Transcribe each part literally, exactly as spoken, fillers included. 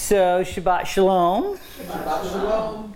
So, Shabbat Shalom. Shabbat Shalom.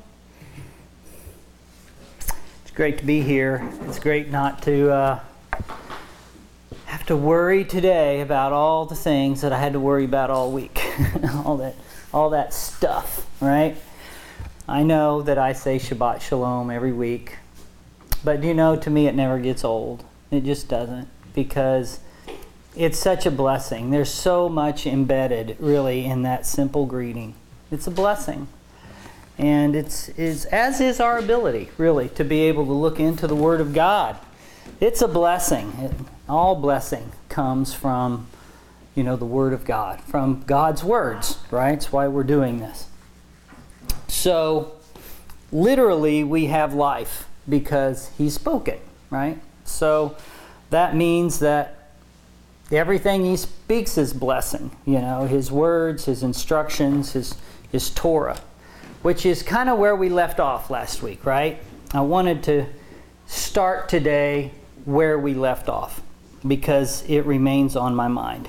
It's great to be here. It's great not to uh, have to worry today about all the things that I had to worry about all week. all that, all that stuff, right? I know that I say Shabbat Shalom every week, but you know, to me it never gets old. It just doesn't, because it's such a blessing. There's so much embedded, really, in that simple greeting. It's a blessing. And it's, it's as is our ability, really, to be able to look into the Word of God. It's a blessing. It, all blessing comes from, you know, the Word of God, from God's words, right? That's why we're doing this. So, literally, we have life because He spoke it, right? So, that means that everything He speaks is blessing, you know, His words, His instructions, His, His Torah, which is kind of where we left off last week, right? I wanted to start today where we left off because it remains on my mind.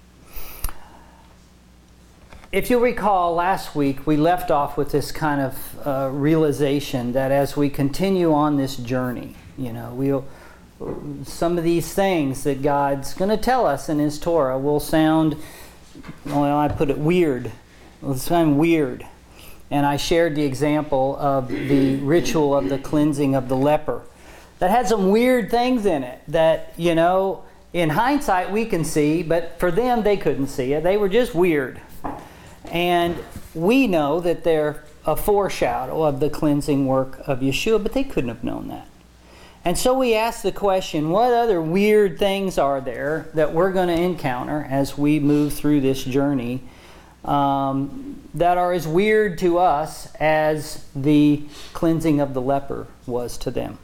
If you'll recall, last week we left off with this kind of uh, realization that as we continue on this journey, you know, we'll some of these things that God's going to tell us in His Torah will sound, well, I put it weird. Will sound weird. And I shared the example of the ritual of the cleansing of the leper. That had some weird things in it that, you know, in hindsight we can see, but for them they couldn't see it. They were just weird. And we know that they're a foreshadow of the cleansing work of Yeshua, but they couldn't have known that. And so we ask the question, what other weird things are there that we're going to encounter as we move through this journey um, that are as weird to us as the cleansing of the leper was to them?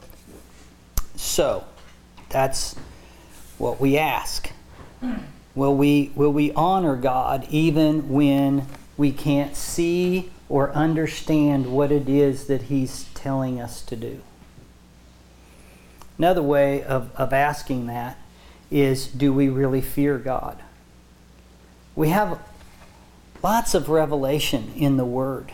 So, that's what we ask. Will we, will we honor God even when we can't see or understand what it is that He's telling us to do? Another way of, of asking that is, do we really fear God? We have lots of revelation in the Word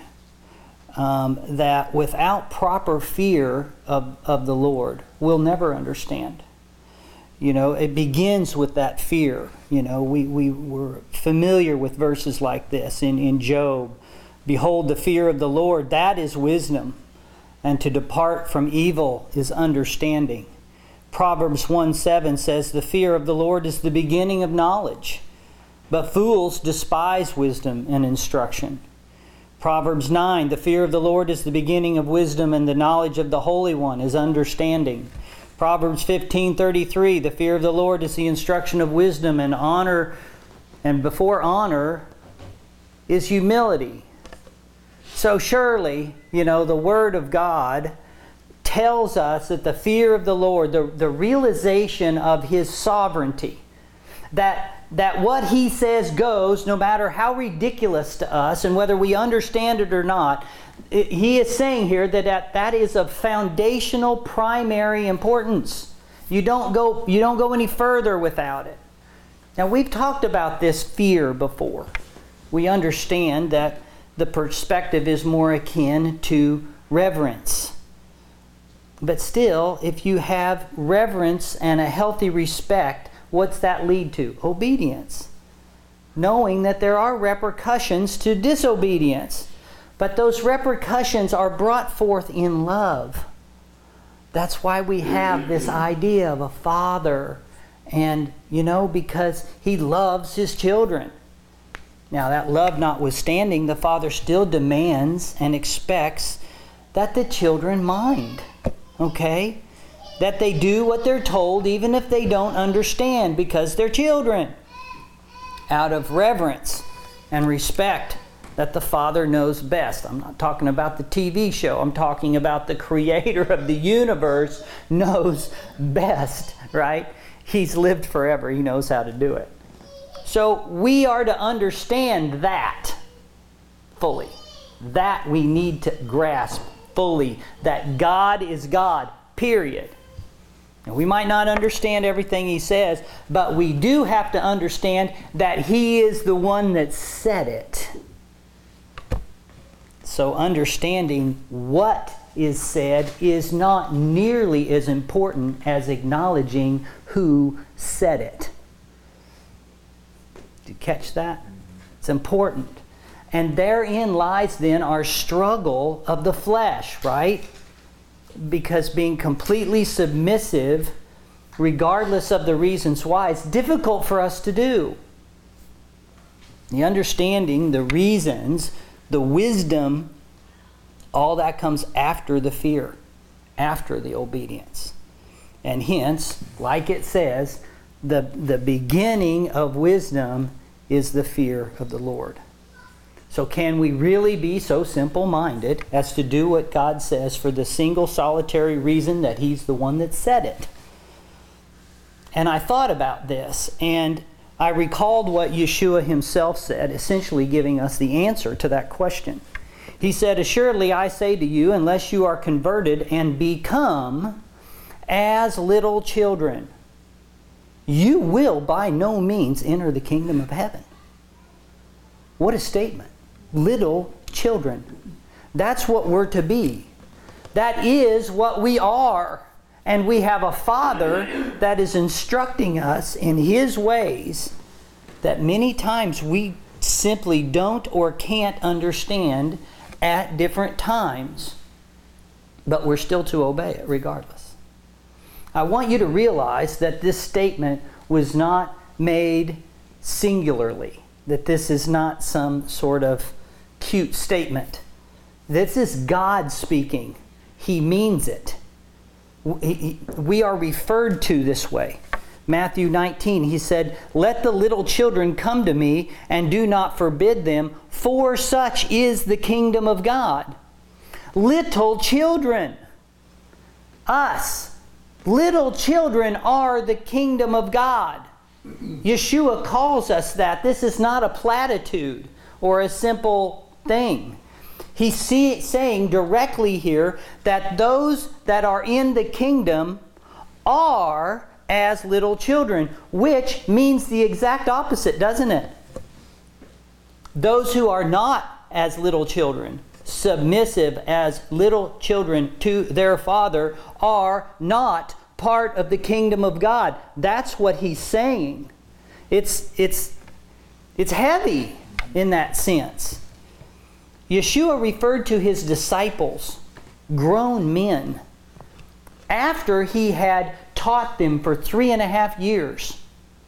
um, that without proper fear of, of the Lord, we'll never understand. You know, it begins with that fear. You know, we, we were familiar with verses like this in, in Job. Behold, the fear of the Lord, that is wisdom, and to depart from evil is understanding. Proverbs one seven says, the fear of the Lord is the beginning of knowledge, but fools despise wisdom and instruction. Proverbs nine, the fear of the Lord is the beginning of wisdom, and the knowledge of the Holy One is understanding. Proverbs fifteen thirty-three, the fear of the Lord is the instruction of wisdom, and honor, and before honor is humility. So surely, you know, the Word of God tells us that the fear of the Lord, the, the realization of His sovereignty, that, that what He says goes no matter how ridiculous to us and whether we understand it or not, it, He is saying here that, that that is of foundational primary importance. You don't go, you don't go any further without it. Now, we've talked about this fear before. We understand that the perspective is more akin to reverence. But still, if you have reverence and a healthy respect, what's that lead to? Obedience. Knowing that there are repercussions to disobedience. But those repercussions are brought forth in love. That's why we have this idea of a father. And, you know, because He loves His children. Now, that love notwithstanding, the Father still demands and expects that the children mind, okay? That they do what they're told even if they don't understand, because they're children. Out of reverence and respect that the Father knows best. I'm not talking about the T V show. I'm talking about the Creator of the universe knows best, right? He's lived forever. He knows how to do it. So we are to understand that fully. That we need to grasp fully. That God is God, period. And we might not understand everything He says, but we do have to understand that He is the one that said it. So understanding what is said is not nearly as important as acknowledging who said it. Did you catch that? It's important. And therein lies then our struggle of the flesh, right? Because being completely submissive, regardless of the reasons why, it's difficult for us to do. The understanding, the reasons, the wisdom, all that comes after the fear, after the obedience. And hence, like it says, the, the beginning of wisdom is the fear of the Lord. So can we really be so simple-minded as to do what God says for the single solitary reason that He's the one that said it? And I thought about this, and I recalled what Yeshua Himself said, essentially giving us the answer to that question. He said, "Assuredly I say to you, unless you are converted and become as little children, you will by no means enter the kingdom of heaven." What a statement. Little children. That's what we're to be. That is what we are. And we have a Father that is instructing us in His ways that many times we simply don't or can't understand at different times, but we're still to obey it regardless. I want you to realize that this statement was not made singularly, that this is not some sort of cute statement. This is God speaking. He means it. We are referred to this way. Matthew nineteen, He said, "Let the little children come to me, and do not forbid them, for such is the kingdom of God." Little children. Us. Little children are the kingdom of God. Yeshua calls us that. This is not a platitude or a simple thing. He's see, saying directly here that those that are in the kingdom are as little children, which means the exact opposite, doesn't it? Those who are not as little children, submissive as little children to their Father, are not part of the kingdom of God. That's what He's saying. It's, it's, it's heavy in that sense. Yeshua referred to His disciples, grown men, after He had taught them for three and a half years.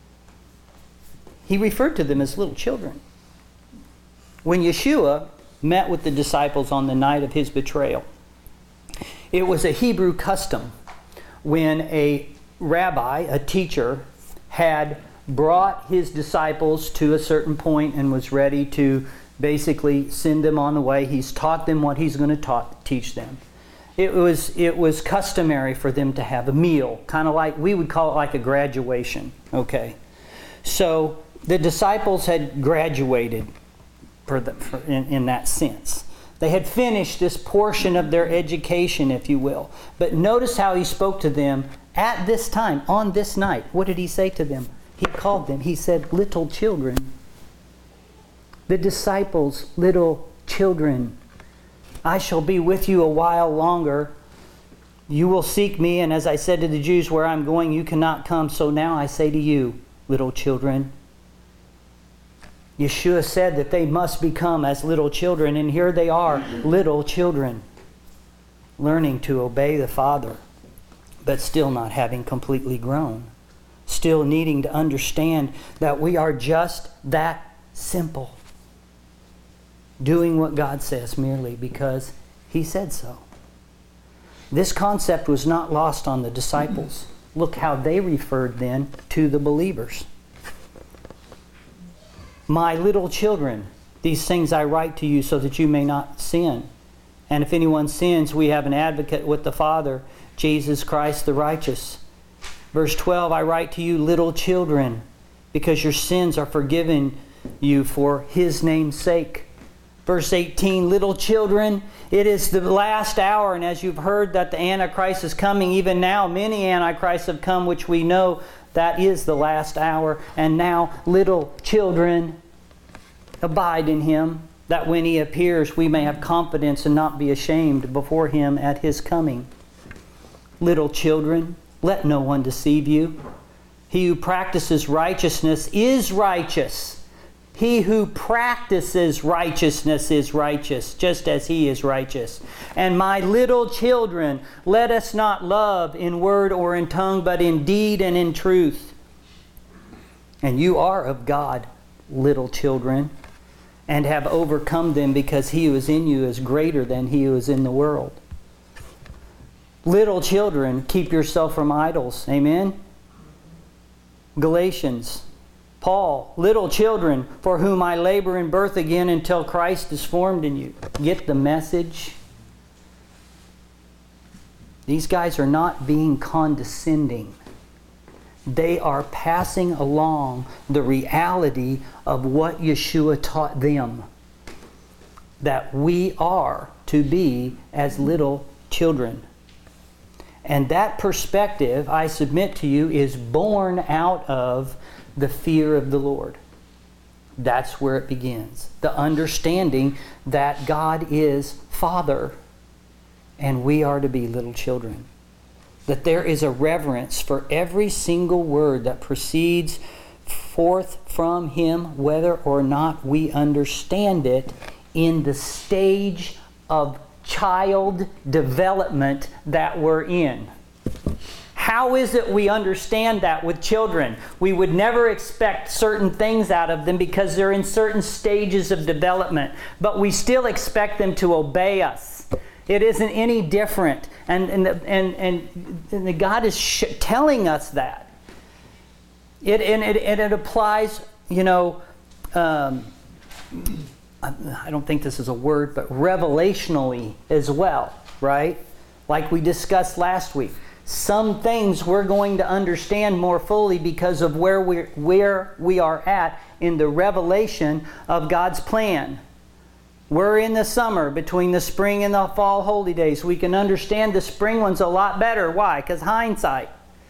He referred to them as little children. When Yeshua met with the disciples on the night of His betrayal, it was a Hebrew custom when a rabbi, a teacher, had brought his disciples to a certain point and was ready to basically send them on the way. He's taught them what He's going to taught, teach them. It was, it was customary for them to have a meal, kind of like, we would call it like a graduation. Okay. So the disciples had graduated for the, for, in, in that sense. They had finished this portion of their education, if you will. But notice how He spoke to them at this time, on this night. What did He say to them? He called them, He said, little children. The disciples, little children. I shall be with you a while longer. You will seek me, and as I said to the Jews, where I'm going, you cannot come. So now I say to you, little children. Yeshua said that they must become as little children, and here they are, little children, learning to obey the Father, but still not having completely grown, still needing to understand that we are just that simple, doing what God says merely because He said so. This concept was not lost on the disciples. Look how they referred then to the believers. My little children, these things I write to you so that you may not sin. And if anyone sins, we have an advocate with the Father, Jesus Christ the righteous. Verse twelve, I write to you, little children, because your sins are forgiven you for His name's sake. Verse eighteen, little children, it is the last hour, and as you've heard that the Antichrist is coming, even now many Antichrists have come, which we know that is the last hour. And now, little children, abide in Him that when He appears, we may have confidence and not be ashamed before Him at His coming. Little children, let no one deceive you. He who practices righteousness is righteous. He who practices righteousness is righteous, just as He is righteous. And my little children, let us not love in word or in tongue, but in deed and in truth. And you are of God, little children, and have overcome them, because He who is in you is greater than he who is in the world. Little children, keep yourself from idols. Amen? Galatians. Paul, little children, for whom I labor in birth again until Christ is formed in you. Get the message? These guys are not being condescending. They are passing along the reality of what Yeshua taught them. That we are to be as little children. And that perspective, I submit to you, is born out of the fear of the Lord. That's where it begins. The understanding that God is Father and we are to be little children. That there is a reverence for every single word that proceeds forth from Him, whether or not we understand it in the stage of child development that we're in. How is it we understand that with children? We would never expect certain things out of them because they're in certain stages of development, but we still expect them to obey us. It isn't any different. And, and, the, and, and, and the God is sh- telling us that. It, and, it, and it applies, you know, um, I don't think this is a word, but revelationally as well, right? Like we discussed last week. Some things we're going to understand more fully because of where we're, where we are at in the revelation of God's plan. We're in the summer, between the spring and the fall holy days. We can understand the spring ones a lot better. Why? Because hindsight.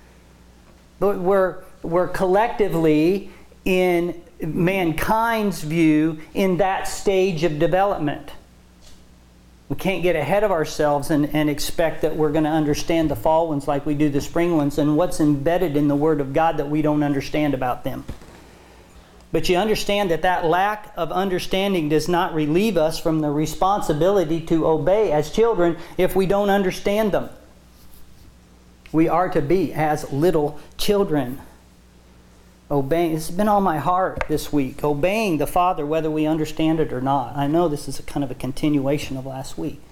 But we're, we're collectively, in mankind's view, in that stage of development. We can't get ahead of ourselves and, and expect that we're going to understand the fall ones like we do the spring ones, and what's embedded in the Word of God that we don't understand about them. But you understand that that lack of understanding does not relieve us from the responsibility to obey as children if we don't understand them. We are to be as little children. Obeying, this has been on my heart this week. Obeying the Father whether we understand it or not. I know this is a kind of a continuation of last week.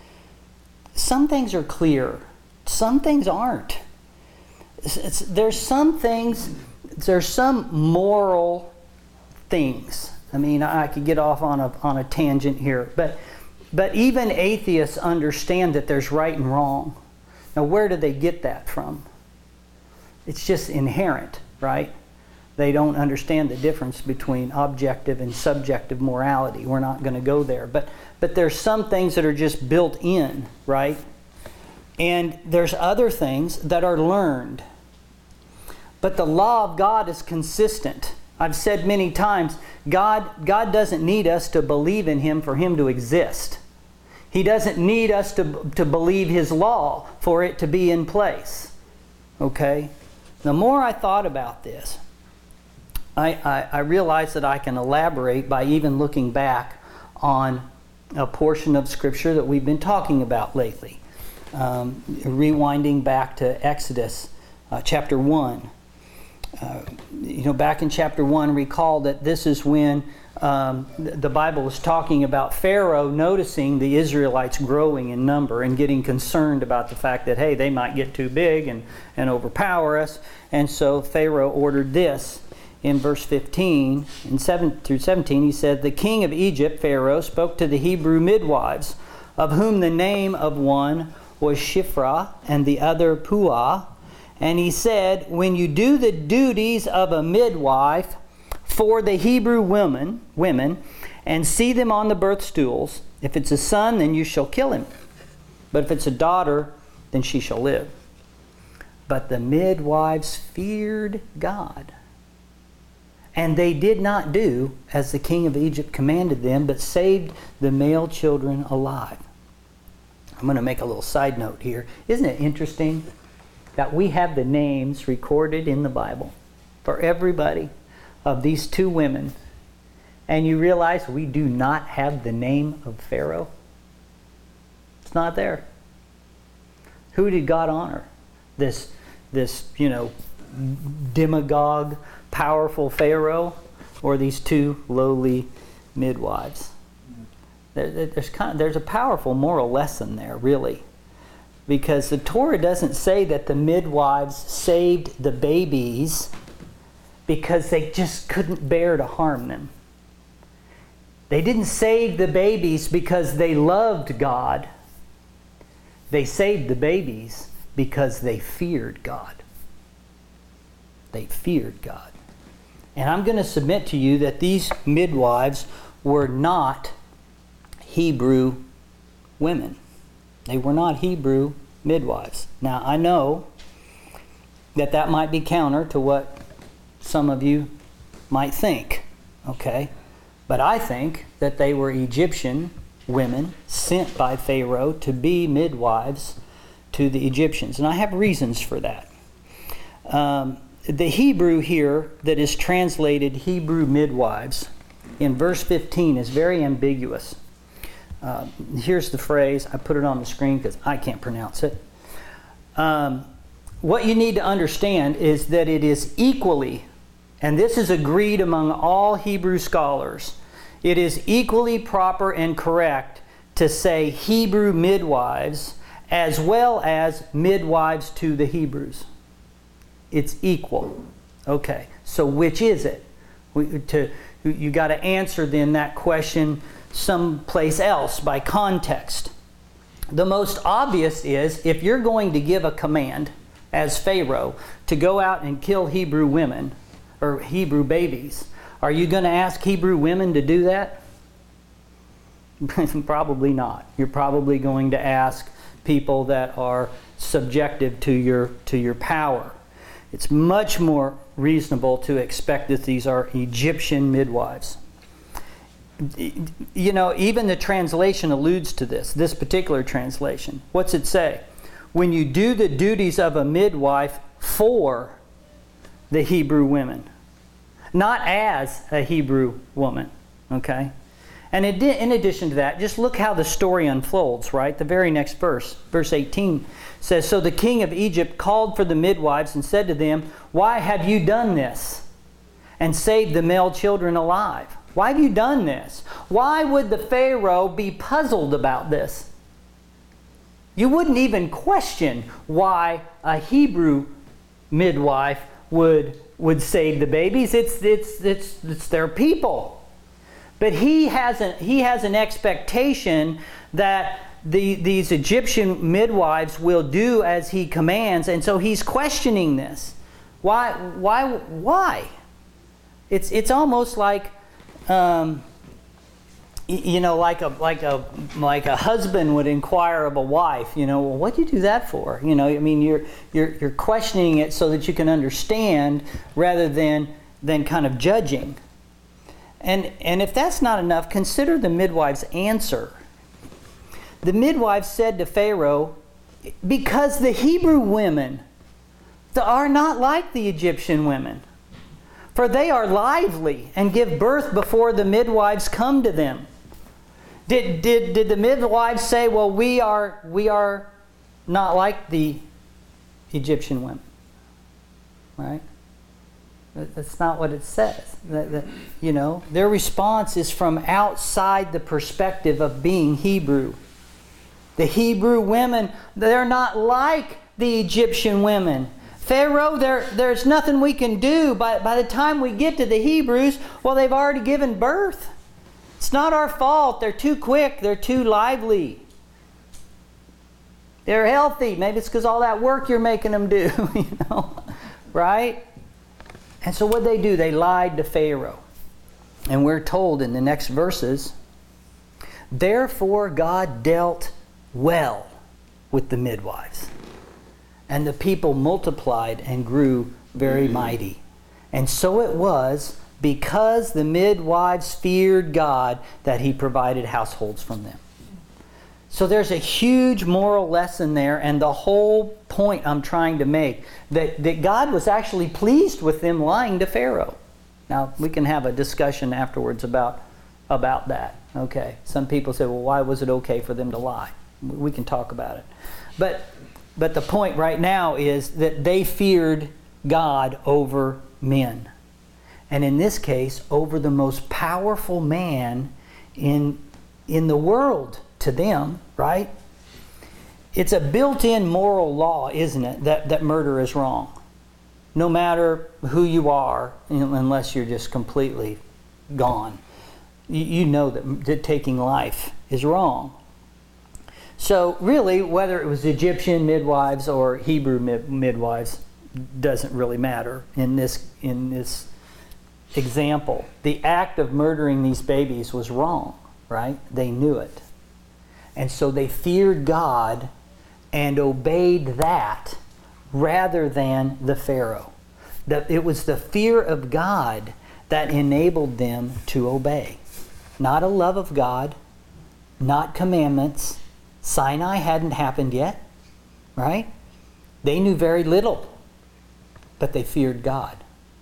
Some things are clear. Some things aren't. It's, it's, there's some things, there's some moral things. I mean, I could get off on a, on a tangent here. But, but even atheists understand that there's right and wrong. Now, where do they get that from? It's just inherent, right? They don't understand the difference between objective and subjective morality. We're not going to go there. But but there's some things that are just built in, right? And there's other things that are learned. But the law of God is consistent. I've said many times, God, God doesn't need us to believe in Him for Him to exist. He doesn't need us to, to believe His law for it to be in place. Okay? The more I thought about this, I, I, I realized that I can elaborate by even looking back on a portion of Scripture that we've been talking about lately. Um, rewinding back to Exodus uh, chapter one. Uh, you know, back in chapter one, recall that this is when um, the Bible is talking about Pharaoh noticing the Israelites growing in number and getting concerned about the fact that, hey, they might get too big and, and overpower us. And so Pharaoh ordered this. In verse fifteen and seven through seventeen, he said, "The king of Egypt, Pharaoh, spoke to the Hebrew midwives, of whom the name of one was Shiphrah and the other Puah. And he said, when you do the duties of a midwife for the Hebrew women, women, and see them on the birth stools, if it's a son, then you shall kill him. But if it's a daughter, then she shall live. But the midwives feared God And they did not do as the king of Egypt commanded them, but saved the male children alive. I'm going to make a little side note here. Isn't it interesting that we have the names recorded in the Bible for everybody of these two women, and you realize we do not have the name of Pharaoh? It's not there. Who did God honor? This, this, you know, demagogue, powerful Pharaoh, or these two lowly midwives? There, there's kind of, there's a powerful moral lesson there, really, because the Torah doesn't say that the midwives saved the babies because they just couldn't bear to harm them. They didn't save the babies because they loved God. They saved the babies because they feared God. They feared God. And I'm going to submit to you that these midwives were not Hebrew women. They were not Hebrew midwives. Now, I know that that might be counter to what some of you might think, okay? But I think that they were Egyptian women sent by Pharaoh to be midwives to the Egyptians. And I have reasons for that. Um, the Hebrew here that is translated Hebrew midwives in verse fifteen is very ambiguous. Uh, here's the phrase. I put it on the screen because I can't pronounce it. Um, what you need to understand is that it is equally, and this is agreed among all Hebrew scholars, it is equally proper and correct to say Hebrew midwives as well as midwives to the Hebrews. It's equal. Okay, so which is it? We, to, you got to answer then that question someplace else by context. The most obvious is if you're going to give a command as Pharaoh to go out and kill Hebrew women or Hebrew babies, are you going to ask Hebrew women to do that? Probably not. You're probably going to ask people that are subjective to your to your power. It's much more reasonable to expect that these are Egyptian midwives. You know, even the translation alludes to this, this particular translation. What's it say? When you do the duties of a midwife for the Hebrew women, not as a Hebrew woman, okay? And in addition to that, just look how the story unfolds, right? The very next verse, verse eighteen, says, So the king of Egypt called for the midwives and said to them, Why have you done this and saved the male children alive? Why have you done this? Why would the Pharaoh be puzzled about this? You wouldn't even question why a Hebrew midwife would, would save the babies. It's, it's, it's, it's their people. But he has an, he has an expectation that the, these Egyptian midwives will do as he commands, and so he's questioning this. Why? Why? Why? It's it's almost like, um, you know, like a like a like a husband would inquire of a wife. You know, well, what'd you do that for? You know, I mean, you're you're you're questioning it so that you can understand rather than than kind of judging. And, and if that's not enough, consider the midwife's answer. The midwife said to Pharaoh, because the Hebrew women are not like the Egyptian women, for they are lively and give birth before the midwives come to them. Did, did, did the midwives say, well, we are, we are not like the Egyptian women? Right? That's not what it says. That, that, you know, their response is from outside the perspective of being Hebrew. The Hebrew women, they're not like the Egyptian women. Pharaoh, there, there's nothing we can do. By, by the time we get to the Hebrews, well, they've already given birth. It's not our fault. They're too quick. They're too lively. They're healthy. Maybe it's because all that work you're making them do, you know, right? And so what they do, they lied to Pharaoh. And we're told in the next verses, therefore God dealt well with the midwives. And the people multiplied and grew very mighty. And so it was because the midwives feared God that he provided households from them. So there's a huge moral lesson there, and the whole point I'm trying to make, that, that God was actually pleased with them lying to Pharaoh. Now, we can have a discussion afterwards about, about that. Okay, some people say, well, why was it okay for them to lie? We can talk about it. But, but the point right now is that they feared God over men. And in this case, over the most powerful man in, in the world to them, right? It's a built-in moral law, isn't it, that, that murder is wrong. No matter who you are, unless you're just completely gone. You, you know that, that taking life is wrong. So really, whether it was Egyptian midwives or Hebrew mid, midwives, doesn't really matter in this, in this example. The act of murdering these babies was wrong, right? They knew it. And so they feared God and obeyed that rather than the Pharaoh. That it was the fear of God that enabled them to obey. Not a love of God, not commandments. Sinai hadn't happened yet, right? They knew very little, but they feared God.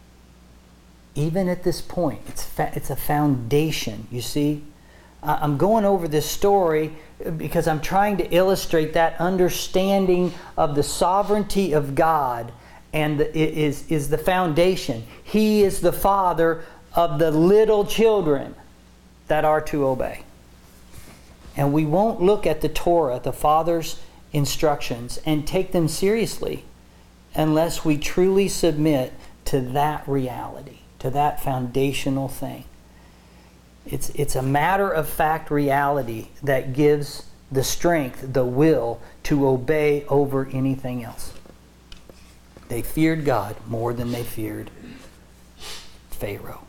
Even at this point, it's, fa- it's a foundation, you see? I'm going over this story because I'm trying to illustrate that understanding of the sovereignty of God, and the, it is, is the foundation. He is the father of the little children that are to obey. And we won't look at the Torah, the Father's instructions, and take them seriously unless we truly submit to that reality, to that foundational thing. It's, it's a matter of fact reality that gives the strength, the will to obey over anything else. They feared God more than they feared Pharaoh.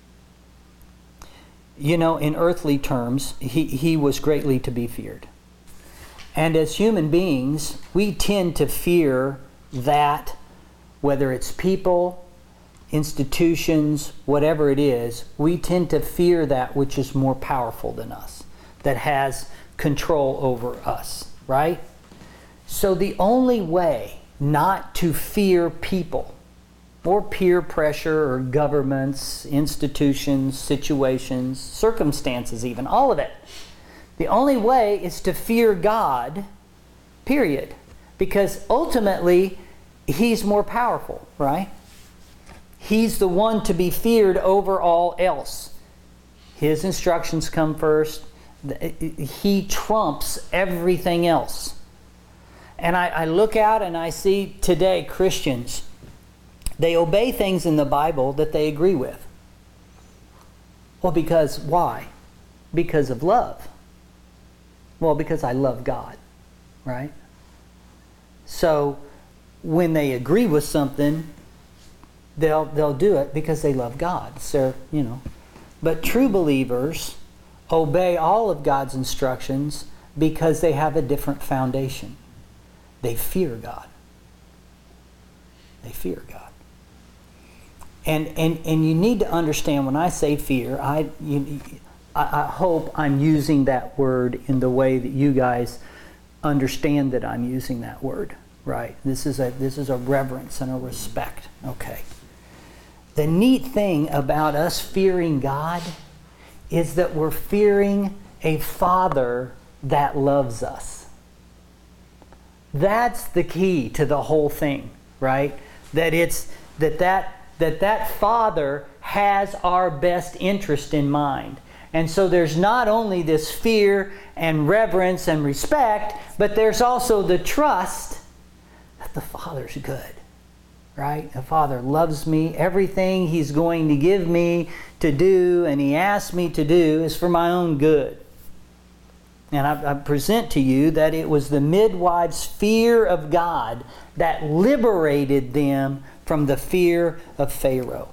You know, in earthly terms, he, he was greatly to be feared. And as human beings, we tend to fear that, whether it's people, institutions, whatever it is, we tend to fear that which is more powerful than us, that has control over us, right? So the only way not to fear people, or peer pressure, or governments, institutions, situations, circumstances even, all of it, the only way is to fear God, period. Because ultimately, He's more powerful, right? He's the one to be feared over all else. His instructions come first. He trumps everything else. And I, I look out and I see today Christians, they obey things in the Bible that they agree with. Well, because why? Because of love. Well, because I love God, right? So when they agree with something, they'll they'll do it because they love God. So, you know. But true believers obey all of God's instructions because they have a different foundation. They fear God. They fear God. And and and you need to understand, when I say fear, I you, I, I hope I'm using that word in the way that you guys understand that I'm using that word, right? This is a this is a reverence and a respect. Okay. The neat thing about us fearing God is that we're fearing a Father that loves us. That's the key to the whole thing, right? That it's that that that that Father has our best interest in mind. And so there's not only this fear and reverence and respect, but there's also the trust that the Father's good, right? The Father loves me. Everything He's going to give me to do and He asks me to do is for my own good. And I, I present to you that it was the midwives' fear of God that liberated them from the fear of Pharaoh.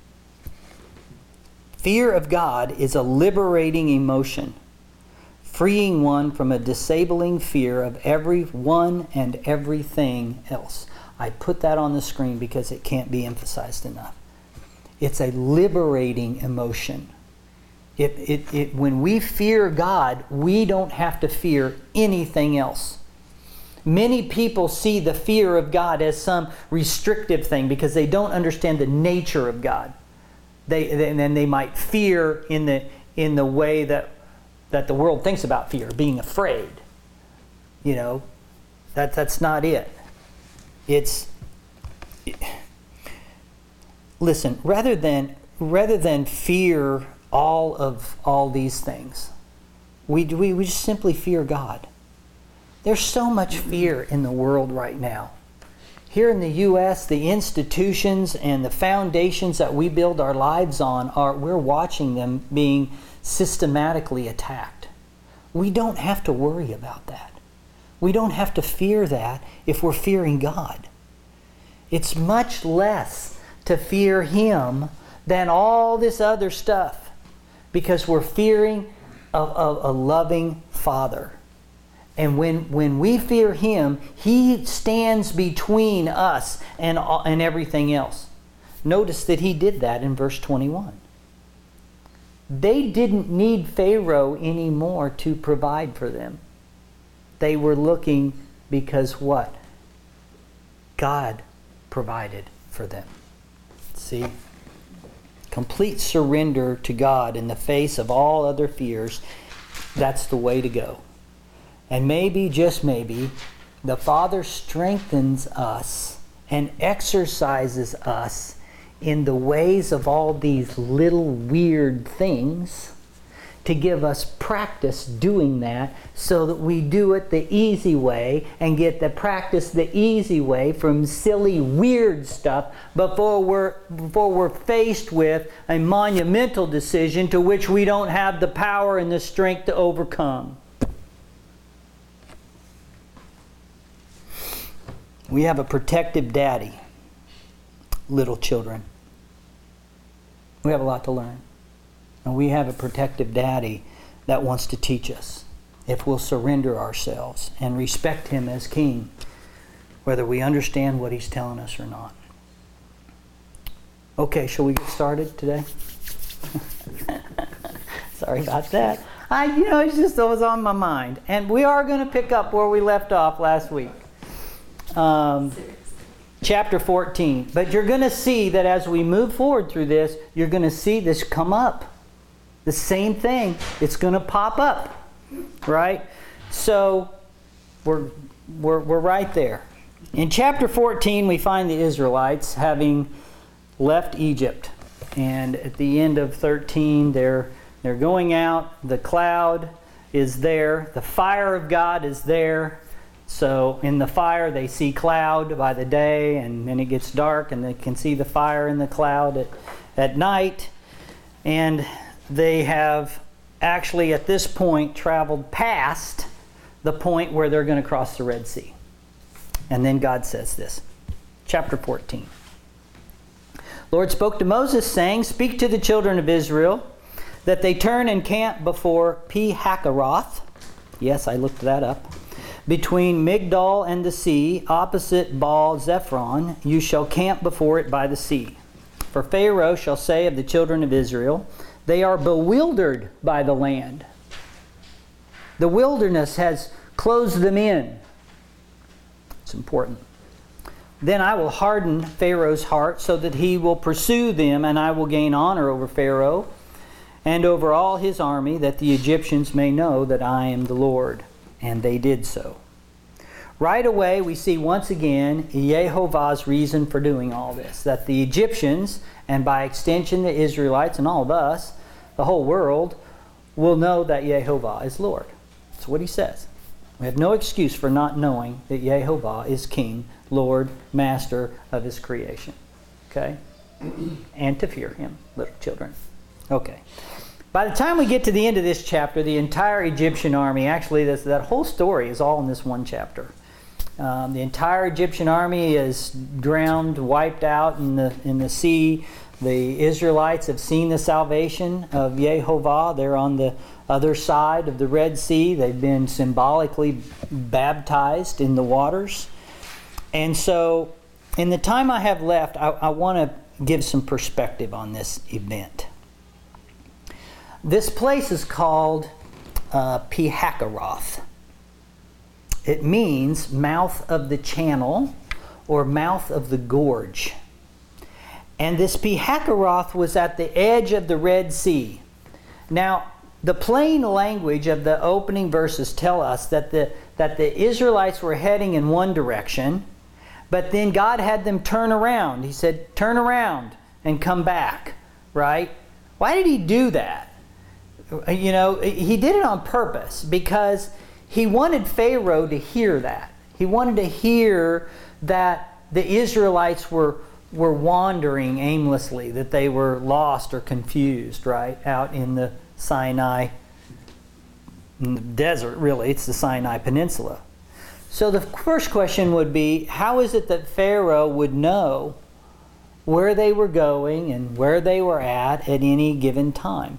Fear of God is a liberating emotion, freeing one from a disabling fear of everyone and everything else. I put that on the screen because it can't be emphasized enough. It's a liberating emotion. It, it, it, when we fear God, we don't have to fear anything else. Many people see the fear of God as some restrictive thing because they don't understand the nature of God. They, and then they might fear in the in the way that that the world thinks about fear, being afraid. You know, that that's not it. It's it, listen, rather than rather than fear all of all these things, we we we just simply fear God. There's so much fear in the world right now. Here in the U S, the institutions and the foundations that we build our lives on, are we're watching them being systematically attacked. We don't have to worry about that. We don't have to fear that if we're fearing God. It's much less to fear Him than all this other stuff, because we're fearing a, a, a loving Father. And when, when we fear Him, He stands between us and, and everything else. Notice that He did that in verse twenty-one. They didn't need Pharaoh anymore to provide for them. They were looking because what? God provided for them. See? Complete surrender to God in the face of all other fears. That's the way to go. And maybe, just maybe, the Father strengthens us and exercises us in the ways of all these little weird things to give us practice doing that, so that we do it the easy way and get the practice the easy way from silly, weird stuff before we're, before we're faced with a monumental decision to which we don't have the power and the strength to overcome. We have a protective daddy, little children. We have a lot to learn. And we have a protective daddy that wants to teach us if we'll surrender ourselves and respect Him as King, whether we understand what He's telling us or not. Okay, shall we get started today? Sorry about that. I, you know, it's just, it was on my mind. And we are going to pick up where we left off last week. Um, chapter fourteen. But you're going to see that as we move forward through this, you're going to see this come up. The same thing. It's going to pop up. Right? So, we're, we're, we're right there. In chapter fourteen, we find the Israelites having left Egypt. And at the end of thirteen, they're, they're going out. The cloud is there. The fire of God is there. So in the fire, they see cloud by the day, and then it gets dark, and they can see the fire in the cloud at, at night. And they have actually, at this point, traveled past the point where they're going to cross the Red Sea. And then God says this, chapter fourteen. Lord spoke to Moses, saying, "Speak to the children of Israel, that they turn and camp before Pi-hahiroth." Yes, I looked that up. "Between Migdol and the sea, opposite Baal-zephon, you shall camp before it by the sea. For Pharaoh shall say of the children of Israel, they are bewildered by the land. The wilderness has closed them in." It's important. "Then I will harden Pharaoh's heart so that he will pursue them, and I will gain honor over Pharaoh and over all his army, that the Egyptians may know that I am the Lord." And they did so. Right away, we see once again Yehovah's reason for doing all this. That the Egyptians, and by extension the Israelites and all of us, the whole world, will know that Yehovah is Lord. That's what he says. We have no excuse for not knowing that Yehovah is King, Lord, Master of His creation. Okay? And to fear Him, little children. Okay. By the time we get to the end of this chapter, the entire Egyptian army, actually this, that whole story is all in this one chapter. Um, the entire Egyptian army is drowned, wiped out in the, in the sea. The Israelites have seen the salvation of Yehovah. They're on the other side of the Red Sea. They've been symbolically baptized in the waters. And so, in the time I have left, I, I want to give some perspective on this event. This place is called uh, Pi-hahiroth. It means mouth of the channel or mouth of the gorge. And this Pi-hahiroth was at the edge of the Red Sea. Now, the plain language of the opening verses tell us that the, that the Israelites were heading in one direction, but then God had them turn around. He said, turn around and come back, right? Why did he do that? You know, he did it on purpose because he wanted Pharaoh to hear that. He wanted to hear that the Israelites were, were wandering aimlessly, that they were lost or confused, right, out in the Sinai in the desert, really. It's the Sinai Peninsula. So the first question would be, how is it that Pharaoh would know where they were going and where they were at at any given time?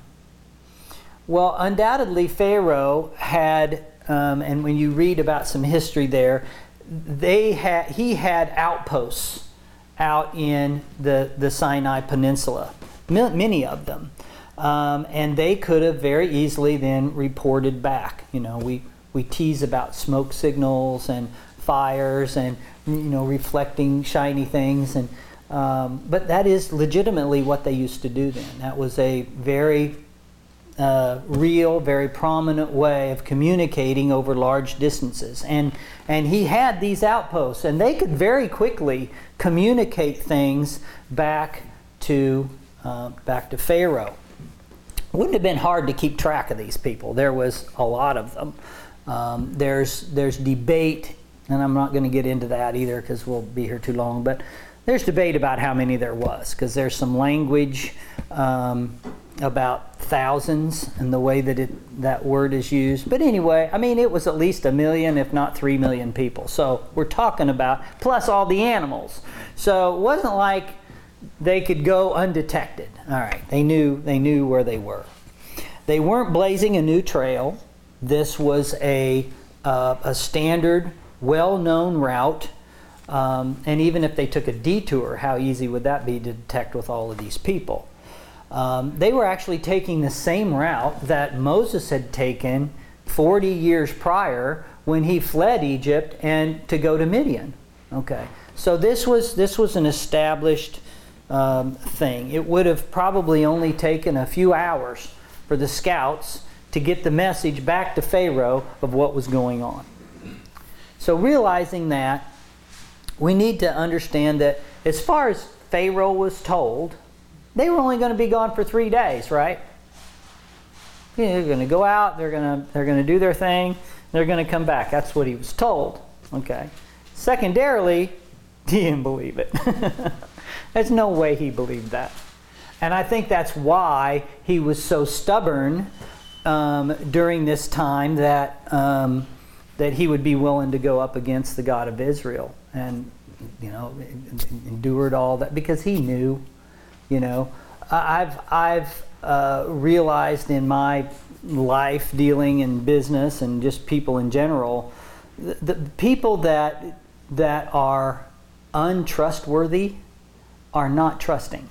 Well, undoubtedly Pharaoh had, um, and when you read about some history there, they had he had outposts out in the, the Sinai Peninsula, many of them. Um, and they could have very easily then reported back. You know, we, we tease about smoke signals and fires and, you know, reflecting shiny things. And um, but that is legitimately what they used to do then. That was a very uh, real, very prominent way of communicating over large distances. And, and he had these outposts, and they could very quickly communicate things back to, uh, back to Pharaoh. Wouldn't have been hard to keep track of these people. There was a lot of them. Um, there's there's debate, and I'm not going to get into that either because we'll be here too long, but there's debate about how many there was, because there's some language um, about thousands and the way that it that word is used. But anyway, I mean, it was at least a million, if not three million people. So we're talking about, plus all the animals. So it wasn't like they could go undetected. All right, they knew they knew where they were. They weren't blazing a new trail. This was a uh, a standard, well-known route. Um, and even if they took a detour, how easy would that be to detect with all of these people? Um, they were actually taking the same route that Moses had taken forty years prior when he fled Egypt and to go to Midian. Okay, so this was this was an established um, thing. It would have probably only taken a few hours for the scouts to get the message back to Pharaoh of what was going on. So realizing that, we need to understand that as far as Pharaoh was told, they were only going to be gone for three days, right? Yeah, they're going to go out, they're going to they're going to do their thing, they're going to come back. That's what he was told. Okay. Secondarily, he didn't believe it. There's no way he believed that. And I think that's why he was so stubborn um, during this time that um, that he would be willing to go up against the God of Israel and, you know, endured all that, because he knew, you know. I've I've uh, realized in my life dealing in business and just people in general, the, the people that that are untrustworthy are not trusting.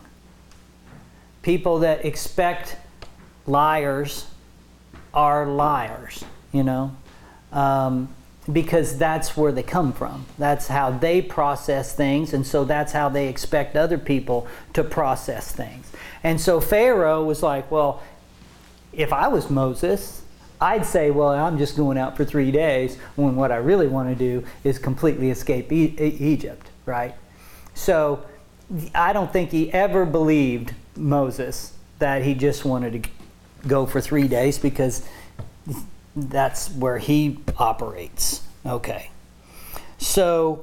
People that expect liars are liars, you know. Um, because that's where they come from. That's how they process things, and so that's how they expect other people to process things. And so Pharaoh was like, well, if I was Moses, I'd say, well, I'm just going out for three days when what I really want to do is completely escape e- Egypt, right? So I don't think he ever believed Moses that he just wanted to go for three days because that's where he operates. Okay. So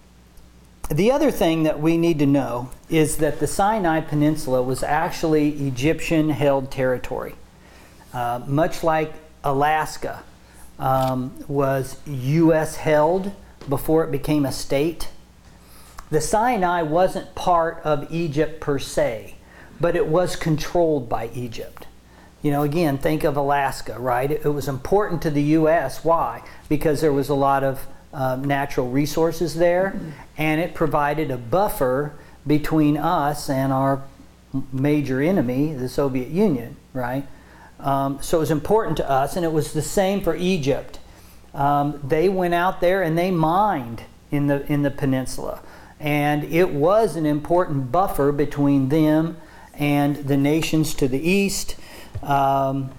the other thing that we need to know is that the Sinai Peninsula was actually Egyptian-held territory. Uh, much like Alaska um, was U S held before it became a state. The Sinai wasn't part of Egypt per se, but it was controlled by Egypt. You know, again, think of Alaska, right? It, it was important to the U S Why? Because there was a lot of uh, natural resources there, mm-hmm. and it provided a buffer between us and our major enemy, the Soviet Union, right? Um, so it was important to us, and it was the same for Egypt. Um, they went out there and they mined in the in the peninsula, and it was an important buffer between them and the nations to the east, um,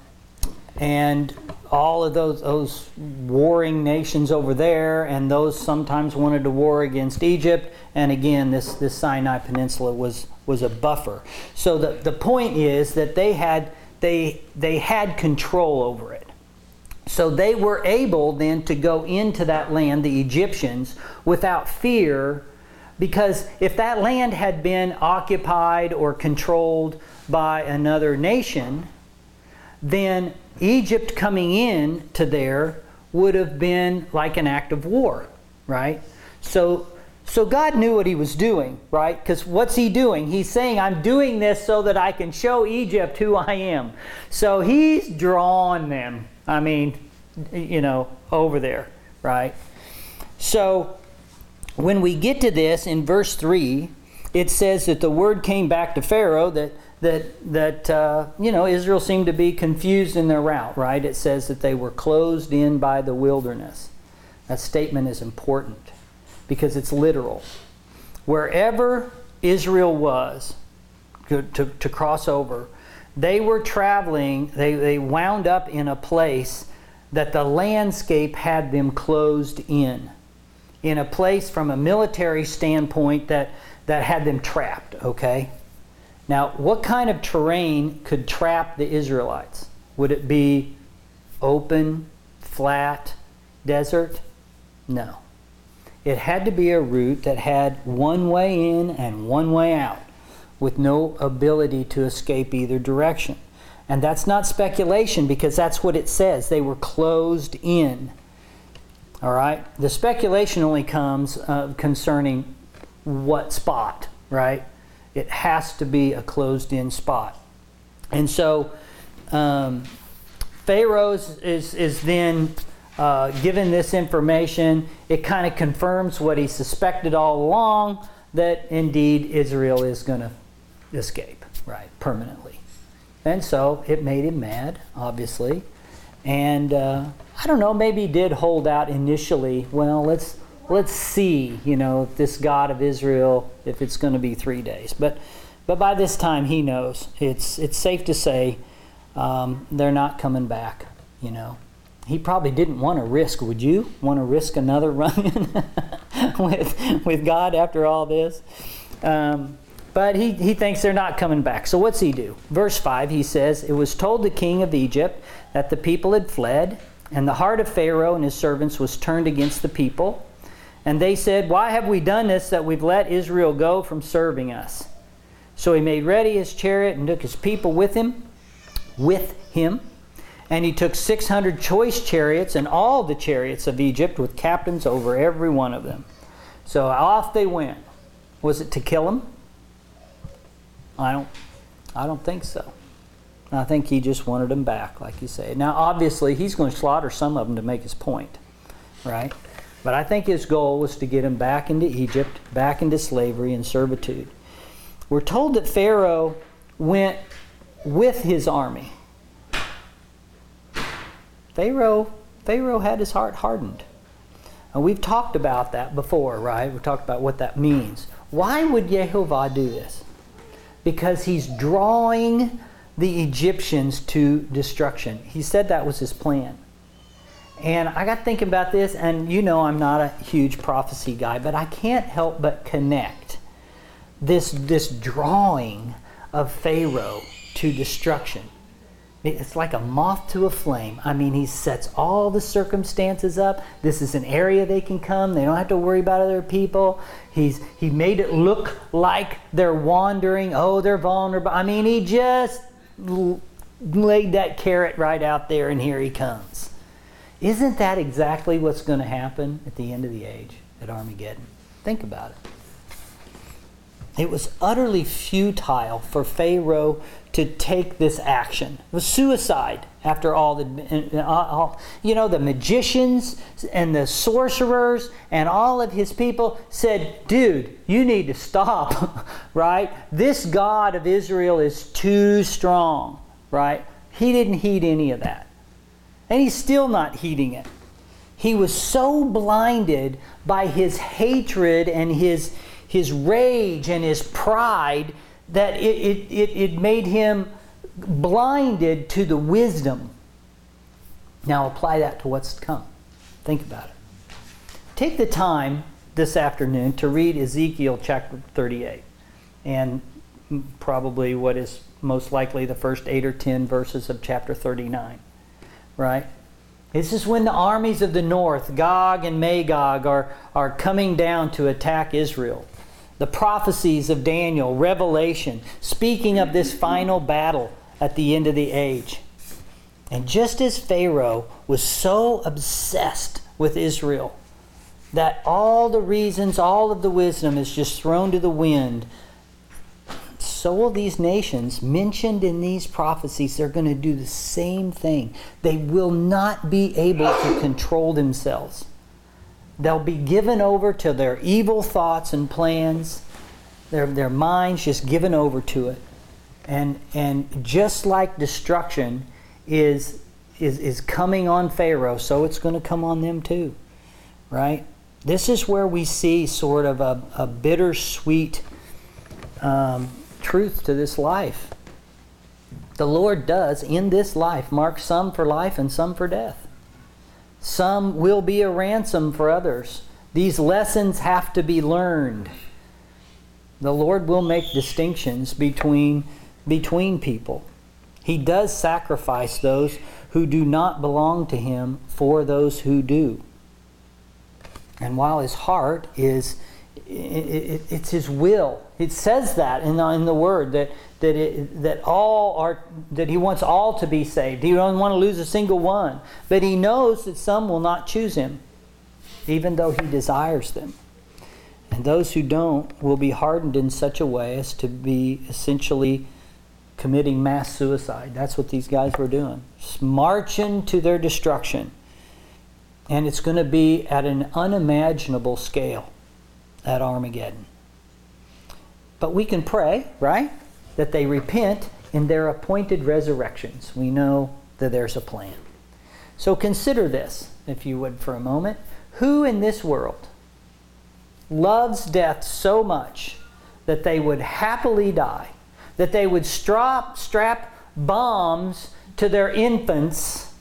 and all of those those warring nations over there, and those sometimes wanted to war against Egypt. And again, this this Sinai Peninsula was was a buffer. So the the point is that they had they they had control over it. So they were able then to go into that land, the Egyptians, without fear, because if that land had been occupied or controlled by another nation, then Egypt coming in to there would have been like an act of war, right? So, so God knew what he was doing, right? Because what's he doing? He's saying, I'm doing this so that I can show Egypt who I am. So he's drawn them. I mean, you know, over there, right? So when we get to this in verse three, it says that the word came back to Pharaoh that that that uh, you know, Israel seemed to be confused in their route, right? It says that they were closed in by the wilderness. That statement is important because it's literal. Wherever Israel was to, to, to cross over, they were traveling, they, they wound up in a place that the landscape had them closed in. In a place from a military standpoint that, that had them trapped, okay? Now, what kind of terrain could trap the Israelites? Would it be open, flat, desert? No. It had to be a route that had one way in and one way out, with no ability to escape either direction. And that's not speculation, because that's what it says. They were closed in. All right? The speculation only comes uh, concerning what spot, right? It has to be a closed-in spot. And so um, Pharaoh is, is then uh, given this information. It kind of confirms what he suspected all along, that indeed Israel is going to escape, right, permanently. And so it made him mad, obviously. And uh, I don't know, maybe he did hold out initially. Well, let's let's see, you know, this God of Israel, if it's going to be three days. But but by this time he knows. It's it's safe to say um, they're not coming back, you know. He probably didn't want to risk, would you? Want to risk another run-in with, with God after all this? Um, but he, he thinks they're not coming back. So what's he do? Verse five, he says, "It was told the king of Egypt that the people had fled, and the heart of Pharaoh and his servants was turned against the people. And they said, 'Why have we done this, that we've let Israel go from serving us?' So he made ready his chariot and took his people with him, with him. And he took six hundred choice chariots and all the chariots of Egypt with captains over every one of them." So off they went. Was it to kill them? I don't, I don't think so. I think he just wanted them back, like you say. Now, obviously, he's going to slaughter some of them to make his point, right? But I think his goal was to get them back into Egypt, back into slavery and servitude. We're told that Pharaoh went with his army. Pharaoh, Pharaoh had his heart hardened. And we've talked about that before, right? We've talked about what that means. Why would Yehovah do this? Because he's drawing the Egyptians to destruction. He said that was his plan. And I got thinking about this, and you know I'm not a huge prophecy guy, but I can't help but connect this, this drawing of Pharaoh to destruction. It's like a moth to a flame. I mean, he sets all the circumstances up. This is an area they can come. They don't have to worry about other people. He's he made it look like they're wandering. Oh, they're vulnerable. I mean, he just l- laid that carrot right out there, and here he comes. Isn't that exactly what's going to happen at the end of the age, at Armageddon? Think about it. It was utterly futile for Pharaoh to take this action. It was suicide after all the, all, you know, the magicians and the sorcerers and all of his people said, dude, you need to stop, right? This God of Israel is too strong, right? He didn't heed any of that. And he's still not heeding it. He was so blinded by his hatred and his his rage and his pride that it, it, it, it made him blinded to the wisdom. Now apply that to what's to come. Think about it. Take the time this afternoon to read Ezekiel chapter thirty-eight, and probably what is most likely the first eight or ten verses of chapter thirty-nine, right? This is when the armies of the north, Gog and Magog, are, are coming down to attack Israel. The prophecies of Daniel, Revelation, speaking of this final battle at the end of the age. And just as Pharaoh was so obsessed with Israel that all the reasons, all of the wisdom is just thrown to the wind, so will these nations mentioned in these prophecies, they're going to do the same thing. They will not be able to control themselves. They'll be given over to their evil thoughts and plans, their, their minds just given over to it. And, and just like destruction is, is, is coming on Pharaoh, so it's going to come on them too, right? This is where we see sort of a, a bittersweet um, truth to this life. The Lord does, in this life, mark some for life and some for death. Some will be a ransom for others. These lessons have to be learned. The Lord will make distinctions between, between people. He does sacrifice those who do not belong to Him for those who do. And while His heart is, it, it, it's His will. It says that in the, in the Word, that that it, that all are that He wants all to be saved. He doesn't want to lose a single one. But He knows that some will not choose Him, even though He desires them. And those who don't will be hardened in such a way as to be essentially committing mass suicide. That's what these guys were doing. Just marching to their destruction. And it's going to be at an unimaginable scale at Armageddon. But we can pray, right, that they repent in their appointed resurrections. We know that there's a plan. So consider this, if you would, for a moment. Who in this world loves death so much that they would happily die, that they would strap, strap bombs to their infants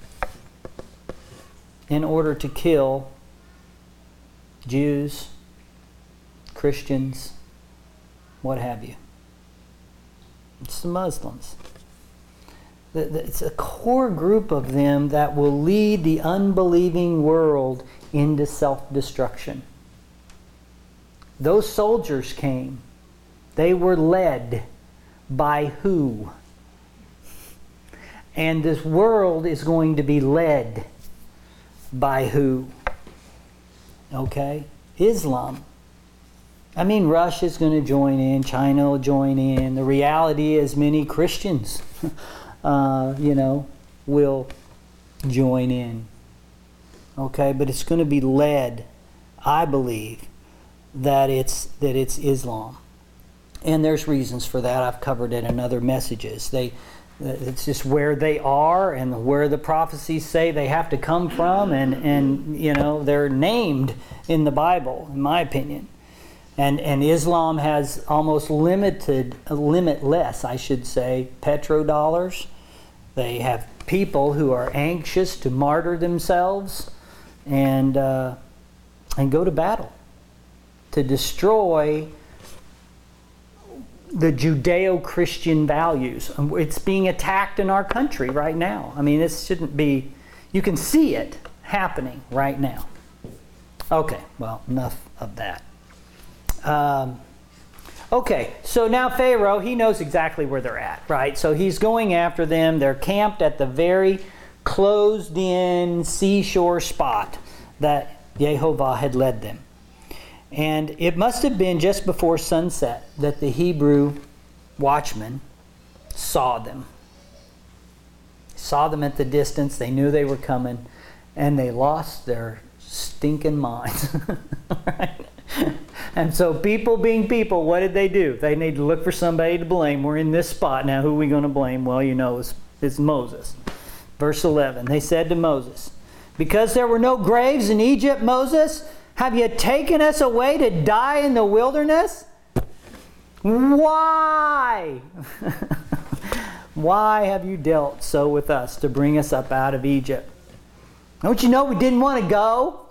in order to kill Jews, Christians, what have you? It's the Muslims. It's a core group of them that will lead the unbelieving world into self-destruction. Those soldiers came. They were led by who? And this world is going to be led by who? Okay? Islam. I mean, Russia's going to join in. China will join in. The reality is many Christians, uh, you know, will join in. Okay? But it's going to be led, I believe, that it's that it's Islam. And there's reasons for that. I've covered it in other messages. They, it's just where they are and where the prophecies say they have to come from, and, and you know, they're named in the Bible, in my opinion. And and Islam has almost limited, limitless, I should say, petrodollars. They have people who are anxious to martyr themselves and uh, and go to battle to destroy the Judeo-Christian values. It's being attacked in our country right now. I mean, this shouldn't be, you can see it happening right now. Okay, well, enough of that. Um, okay, so now Pharaoh, he knows exactly where they're at, right? So he's going after them. They're camped at the very closed-in seashore spot that Jehovah had led them. And it must have been just before sunset that the Hebrew watchmen saw them. Saw them at the distance. They knew they were coming. And they lost their stinking minds. Right? And so people being people, what did they do? They need to look for somebody to blame. We're in this spot now. Who are we going to blame? Well, you know, it's, it's Moses. Verse eleven, they said to Moses, because there were no graves in Egypt, Moses, have you taken us away to die in the wilderness? Why? Why have you dealt so with us to bring us up out of Egypt? Don't you know we didn't want to go?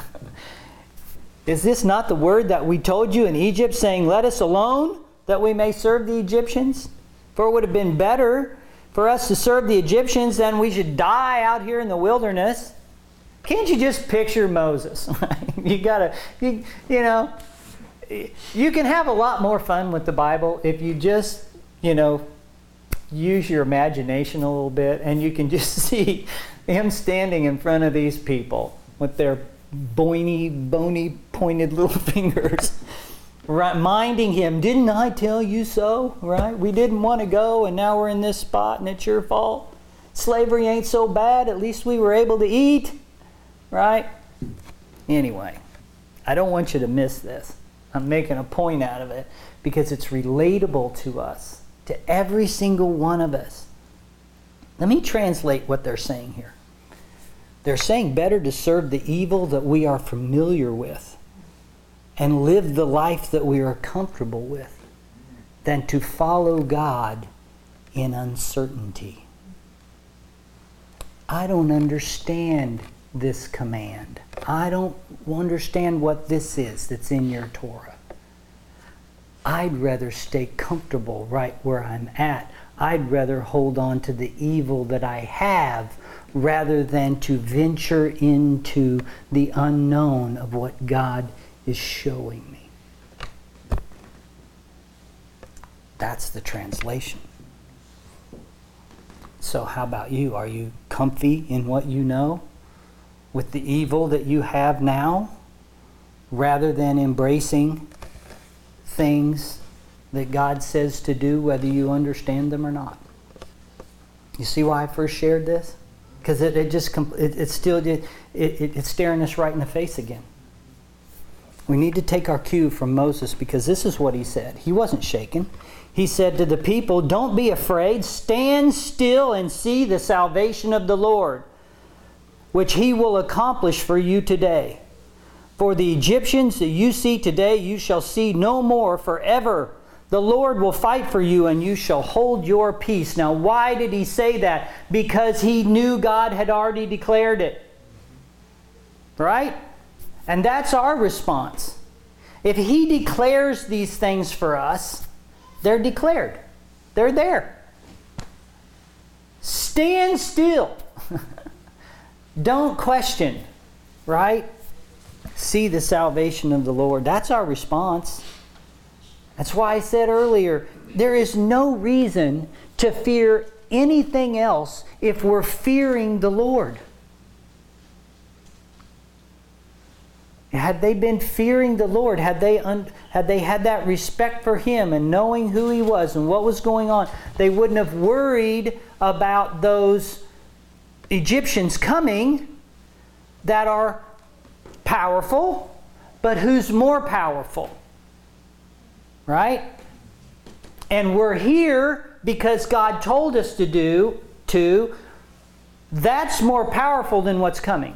Is this not the word that we told you in Egypt, saying, let us alone, that we may serve the Egyptians? For it would have been better for us to serve the Egyptians than we should die out here in the wilderness. Can't you just picture Moses? you gotta, you, you know, you can have a lot more fun with the Bible if you just, you know, use your imagination a little bit, and you can just see him standing in front of these people with their bony, bony, pointed little fingers, reminding him, didn't I tell you so, right? We didn't want to go, and now we're in this spot, and it's your fault. Slavery ain't so bad. At least we were able to eat, right? Anyway, I don't want you to miss this. I'm making a point out of it because it's relatable to us, to every single one of us. Let me translate what they're saying here. They're saying better to serve the evil that we are familiar with and live the life that we are comfortable with than to follow God in uncertainty. I don't understand this command. I don't understand what this is that's in your Torah. I'd rather stay comfortable right where I'm at. I'd rather hold on to the evil that I have rather than to venture into the unknown of what God is showing me. That's the translation. So how about you? Are you comfy in what you know with the evil that you have now rather than embracing things that God says to do, whether you understand them or not? You see why I first shared this? Because it, it just it, it's still it, it, it's staring us right in the face again. We need to take our cue from Moses, because this is what he said. He wasn't shaken. He said to the people, don't be afraid. Stand still and see the salvation of the Lord, which he will accomplish for you today. For the Egyptians that you see today, you shall see no more forever. The Lord will fight for you, and you shall hold your peace. Now, why did he say that? Because he knew God had already declared it. Right? And that's our response. If he declares these things for us, they're declared. They're there. Stand still. Don't question. Right? See the salvation of the Lord. That's our response. That's why I said earlier, there is no reason to fear anything else if we're fearing the Lord. Had they been fearing the Lord, had they un, had they had that respect for Him and knowing who He was and what was going on, they wouldn't have worried about those Egyptians coming that are powerful, but who's more powerful? Right? And we're here because God told us to do, to. That's more powerful than what's coming.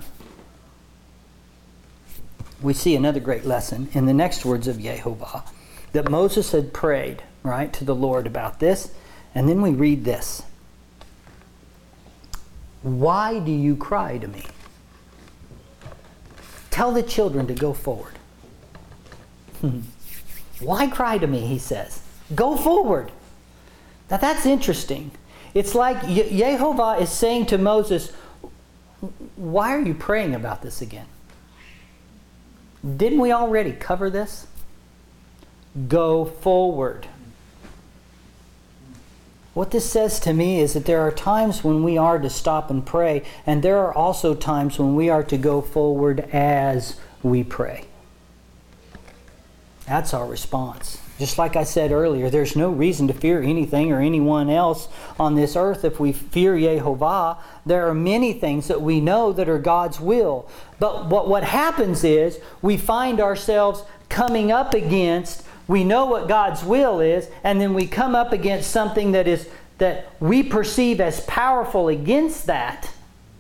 We see another great lesson in the next words of Yehovah, that Moses had prayed, right, to the Lord about this. And then we read this. Why do you cry to me? Tell the children to go forward. Why cry to me, he says. Go forward. Now that's interesting. It's like Ye- Yehovah is saying to Moses, why are you praying about this again? Didn't we already cover this? Go forward. What this says to me is that there are times when we are to stop and pray, and there are also times when we are to go forward as we pray. That's our response. Just like I said earlier, there's no reason to fear anything or anyone else on this earth if we fear Yehovah. There are many things that we know that are God's will. But what, what happens is we find ourselves coming up against, we know what God's will is, and then we come up against something that is that we perceive as powerful against that.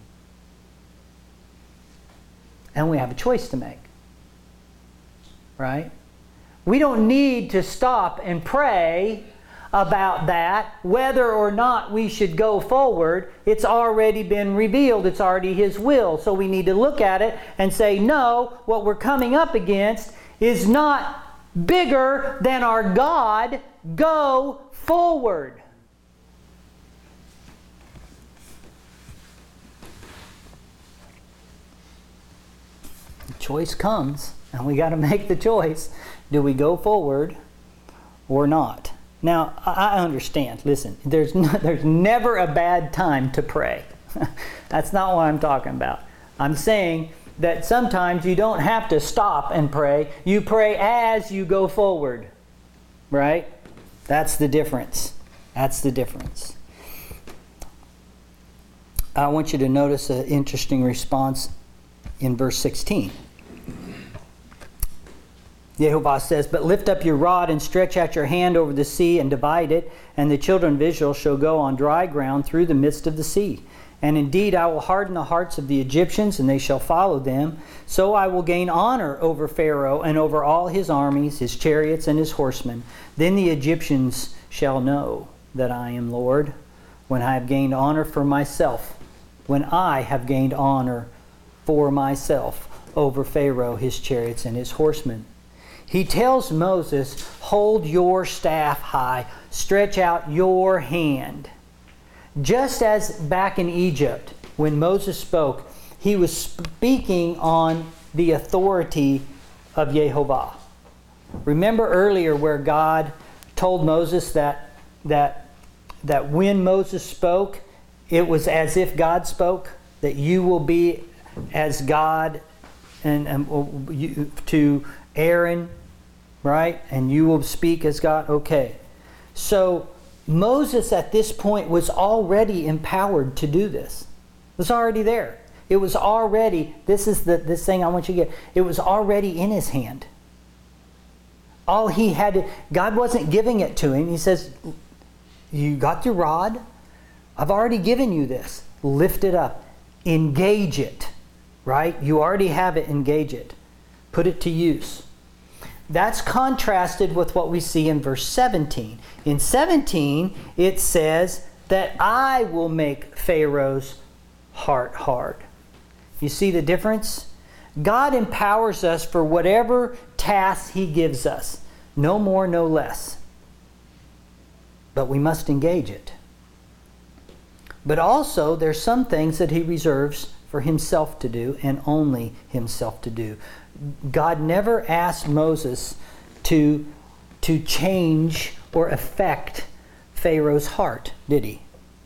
And we have a choice to make. Right? We don't need to stop and pray about that, whether or not we should go forward. It's already been revealed. It's already His will. So we need to look at it and say, no, what we're coming up against is not bigger than our God. Go forward. The choice comes, and we got to make the choice. Do we go forward or not? Now, I understand. Listen, there's no, there's never a bad time to pray. That's not what I'm talking about. I'm saying that sometimes you don't have to stop and pray. You pray as you go forward. Right? That's the difference. That's the difference. I want you to notice an interesting response in verse sixteen. Yehovah says, but lift up your rod and stretch out your hand over the sea and divide it, and the children of Israel shall go on dry ground through the midst of the sea. And indeed I will harden the hearts of the Egyptians, and they shall follow them. So I will gain honor over Pharaoh and over all his armies, his chariots, and his horsemen. Then the Egyptians shall know that I am Lord, when I have gained honor for myself, when I have gained honor for myself over Pharaoh, his chariots, and his horsemen. He tells Moses, hold your staff high, stretch out your hand. Just as back in Egypt, when Moses spoke, he was speaking on the authority of Yehovah. Remember earlier where God told Moses that, that, that when Moses spoke, it was as if God spoke, that you will be as God and, and you, to Aaron, right? And you will speak as God. Okay. So Moses at this point was already empowered to do this. It was already there. It was already, this is the this thing I want you to get. It was already in his hand. All he had to, God wasn't giving it to him. He says, you got your rod. I've already given you this. Lift it up. Engage it. Right? You already have it. Engage it. Put it to use. That's contrasted with what we see in verse seventeen. In seventeen, it says that I will make Pharaoh's heart hard. You see the difference? God empowers us for whatever task He gives us. No more, no less. But we must engage it. But also, there's some things that He reserves for Himself to do, and only Himself to do. God never asked Moses to, to change or affect Pharaoh's heart, did He?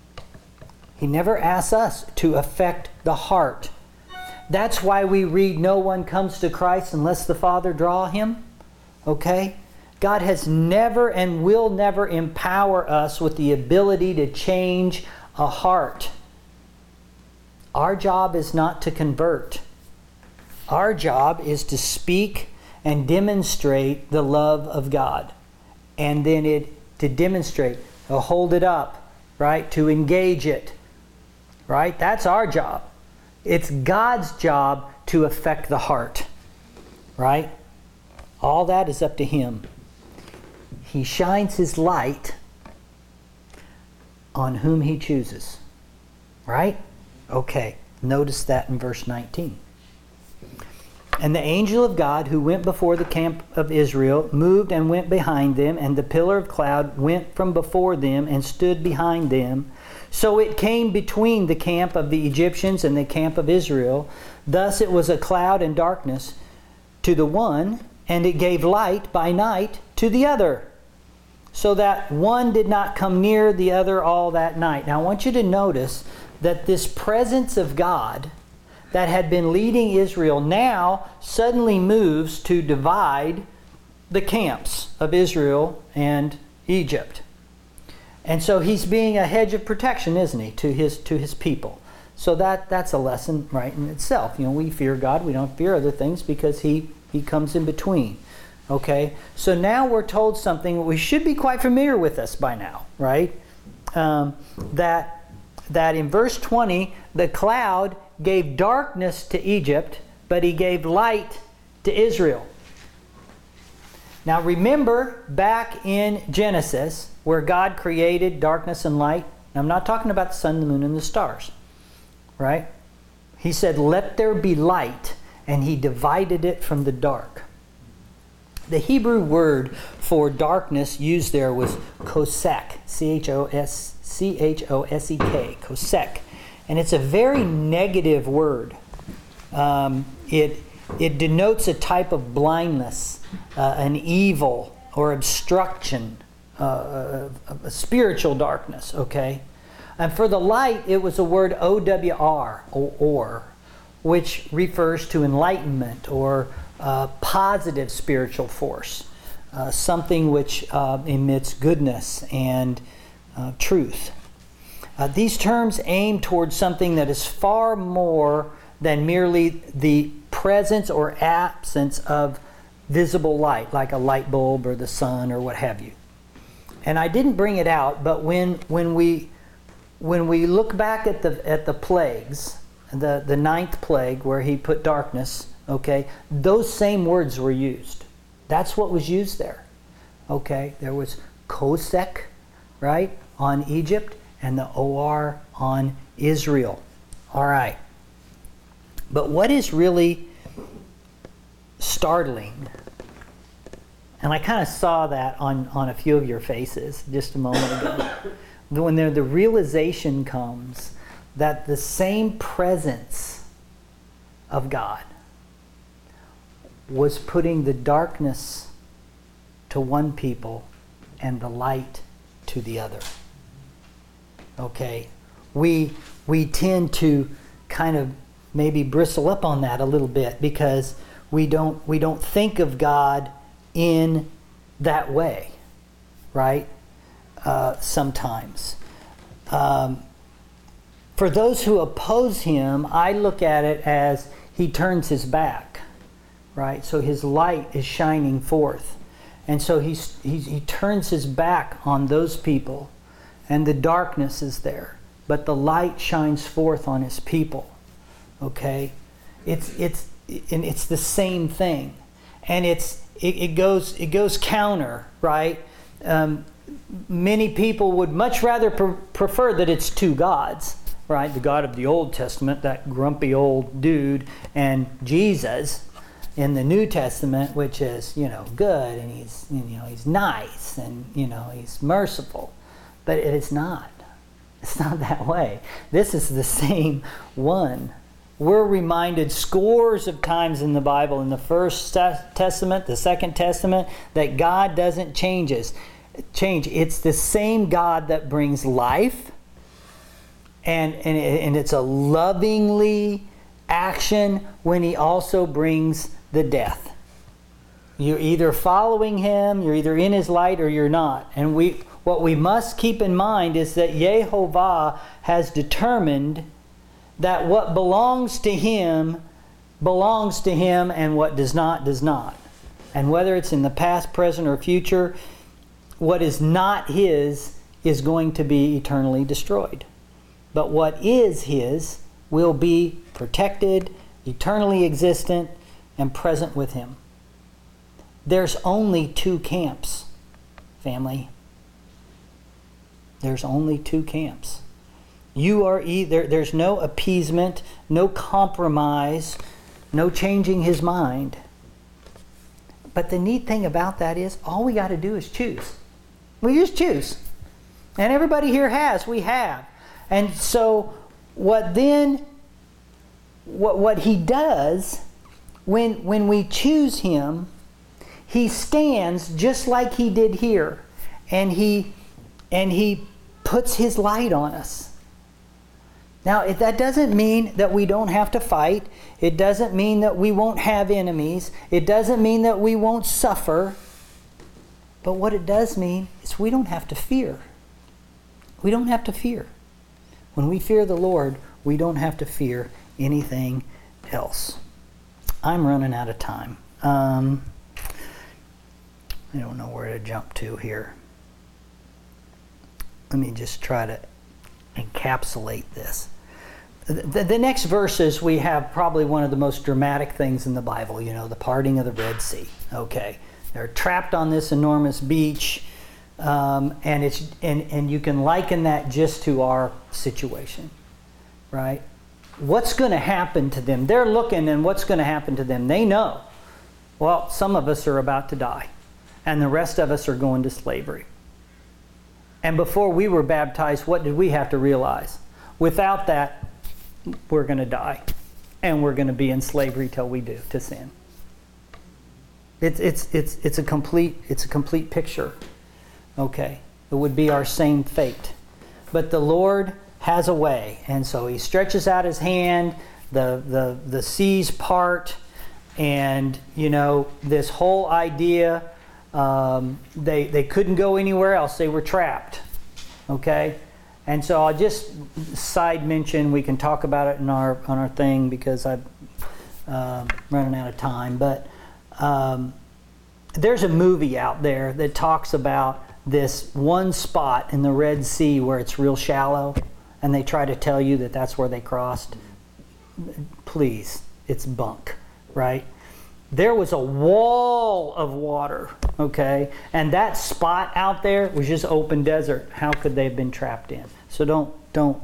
He never asked us to affect the heart. That's why we read, no one comes to Christ unless the Father draw him. Okay? God has never and will never empower us with the ability to change a heart. Our job is not to convert. Our job is to speak and demonstrate the love of God. And then it to demonstrate, to hold it up, right? To engage it. Right? That's our job. It's God's job to affect the heart. Right? All that is up to Him. He shines His light on whom He chooses. Right? Okay. Notice that in verse nineteen. And the angel of God who went before the camp of Israel moved and went behind them, and the pillar of cloud went from before them and stood behind them. So it came between the camp of the Egyptians and the camp of Israel. Thus it was a cloud and darkness to the one, and it gave light by night to the other, so that one did not come near the other all that night. Now I want you to notice that this presence of God that had been leading Israel now suddenly moves to divide the camps of Israel and Egypt. And so he's being a hedge of protection, isn't he, to his to his people. So that that's a lesson right in itself. You know, we fear God, we don't fear other things because he, he comes in between. Okay? So now we're told something we should be quite familiar with us by now, right? Um, that that in verse twenty, the cloud gave darkness to Egypt, but he gave light to Israel. Now remember back in Genesis where God created darkness and light. Now, I'm not talking about the sun, the moon, and the stars. Right? He said, let there be light, and he divided it from the dark. The Hebrew word for darkness used there was kosek, C H O S C H O S E K, kosek. And it's a very negative word. Um, it, it denotes a type of blindness, uh, an evil or obstruction, uh, a, a spiritual darkness, okay? And for the light, it was the word O W R, or, or, which refers to enlightenment or uh, positive spiritual force, uh, something which uh, emits goodness and uh, truth. Uh, these terms aim towards something that is far more than merely the presence or absence of visible light, like a light bulb or the sun or what have you. And I didn't bring it out, but when when we when we look back at the at the plagues, the the ninth plague where he put darkness, okay, those same words were used. That's what was used there. Okay, there was kosek, right, on Egypt, and the O R on Israel. All right. But what is really startling, and I kind of saw that on, on a few of your faces just a moment ago, when there, the realization comes that the same presence of God was putting the darkness to one people and the light to the other. Okay, we we tend to kind of maybe bristle up on that a little bit because we don't we don't think of God in that way, right? Uh, sometimes. Um, for those who oppose him, I look at it as he turns his back, right? So his light is shining forth. And so he's, he, he turns his back on those people, and the darkness is there. But the light shines forth on his people. Okay? It's it's and it's the same thing. And it's it, it goes it goes counter, right? Um, many people would much rather pre- prefer that it's two gods, right? The God of the Old Testament, that grumpy old dude, and Jesus in the New Testament, which is, you know, good, and he's, you know, he's nice, and, you know, he's merciful. But it is not. It's not that way. This is the same one. We're reminded scores of times in the Bible, in the First Testament, the Second Testament, that God doesn't changes. change. It's the same God that brings life, and, and, and it's a lovingly action when he also brings the death. You're either following him, you're either in his light, or you're not. And we what we must keep in mind is that Yehovah has determined that what belongs to him belongs to him, and what does not, does not. And whether it's in the past, present, or future, what is not his is going to be eternally destroyed. But what is his will be protected, eternally existent, and present with him. There's only two camps, family. There's only two camps. You are either, there's no appeasement, no compromise, no changing his mind. But the neat thing about that is all we got to do is choose. We just choose. And everybody here has, we have. And so what then, what, what he does when, when we choose him, he stands just like he did here. And he, and he puts his light on us. Now, if that doesn't mean that we don't have to fight. It doesn't mean that we won't have enemies. It doesn't mean that we won't suffer. But what it does mean is we don't have to fear. We don't have to fear. When we fear the Lord, we don't have to fear anything else. I'm running out of time. Um, I don't know where to jump to here. Let me just try to encapsulate this. The, the next verses, we have probably one of the most dramatic things in the Bible, you know, the parting of the Red Sea. Okay, they're trapped on this enormous beach, um, and it's and, and you can liken that just to our situation, right? What's going to happen to them? They're looking, and what's going to happen to them? They know. Well, some of us are about to die, and the rest of us are going to slavery. And before we were baptized, what did we have to realize? Without that, we're going to die, and we're going to be in slavery till we do to sin. It's it's it's it's a complete it's a complete picture. Okay, it would be our same fate, but the Lord has a way, and so He stretches out His hand. The the the seas part, and you know this whole idea. Um, they they couldn't go anywhere else. They were trapped. Okay. And so I'll just side mention, we can talk about it in our on our thing because I'm uh, running out of time. But um, there's a movie out there that talks about this one spot in the Red Sea where it's real shallow, and they try to tell you that that's where they crossed. Please, it's bunk, right? There was a wall of water, okay? And that spot out there was just open desert. How could they have been trapped in? So don't, don't,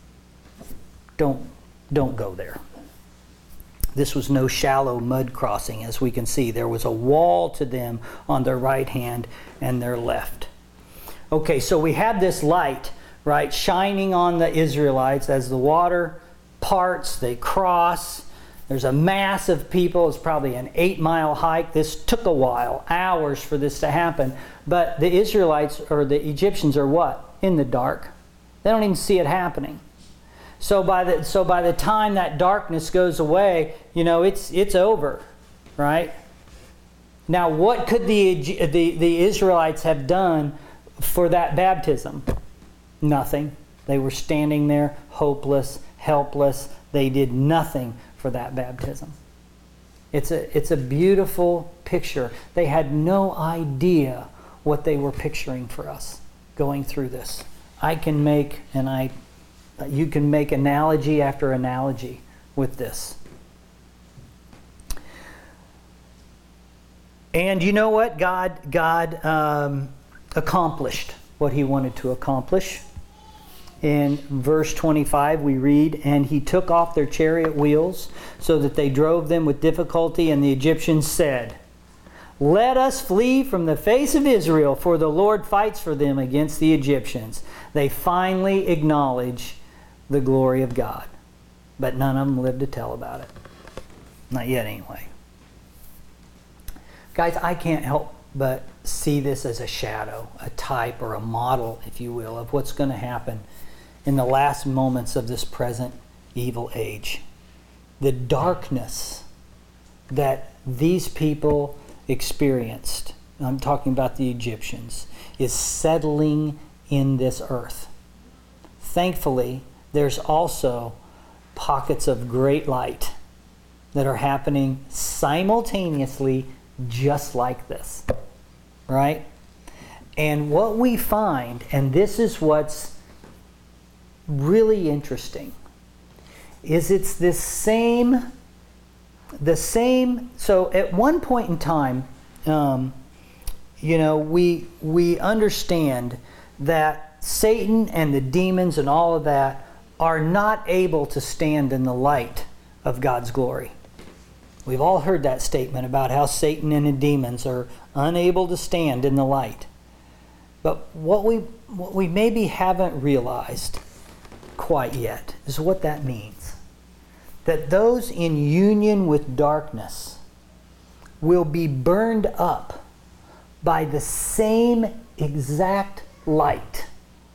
don't, don't go there. This was no shallow mud crossing, as we can see. There was a wall to them on their right hand and their left. Okay, so we have this light, right, shining on the Israelites as the water parts, they cross. There's a mass of people. It's probably an eight-mile hike. This took a while, hours for this to happen. But the Israelites, or the Egyptians, are what? In the dark. They don't even see it happening. So by the so by the time that darkness goes away, you know, it's it's over, right? Now, what could the the the Israelites have done for that baptism? Nothing. They were standing there, hopeless, helpless. They did nothing for that baptism. It's a it's a beautiful picture. They had no idea what they were picturing for us going through this. I can make and I you can make analogy after analogy with this. And you know what? God God um, accomplished what He wanted to accomplish. In verse twenty-five we read, "And he took off their chariot wheels so that they drove them with difficulty, and the Egyptians said, 'Let us flee from the face of Israel, for the Lord fights for them against the Egyptians.'" They finally acknowledge the glory of God. But none of them lived to tell about it. Not yet anyway. Guys, I can't help but see this as a shadow, a type or a model, if you will, of what's going to happen in the last moments of this present evil age. The darkness that these people experienced, I'm talking about the Egyptians, is settling in this earth. Thankfully, there's also pockets of great light that are happening simultaneously just like this, right? And what we find, and this is what's really interesting, is it's this same, the same, so at one point in time, um, you know, we, we understand that Satan and the demons and all of that are not able to stand in the light of God's glory. We've all heard that statement about how Satan and the demons are unable to stand in the light. But what we what we maybe haven't realized quite yet is what that means. That those in union with darkness will be burned up by the same exact light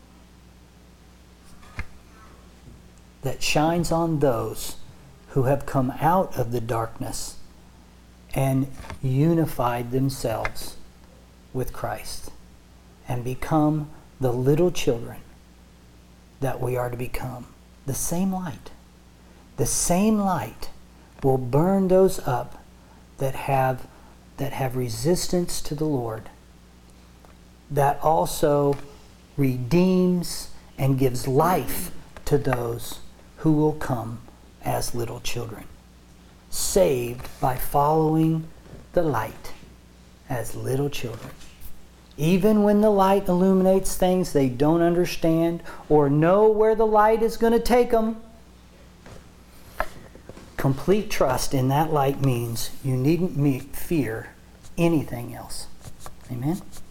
that shines on those who have come out of the darkness and unified themselves with Christ and become the little children that we are to become. The same light. The same light will burn those up that have that have resistance to the Lord. That also redeems and gives life to those who will come as little children, saved by following the light as little children. Even when the light illuminates things they don't understand or know where the light is going to take them, complete trust in that light means you needn't meet, fear anything else. Amen?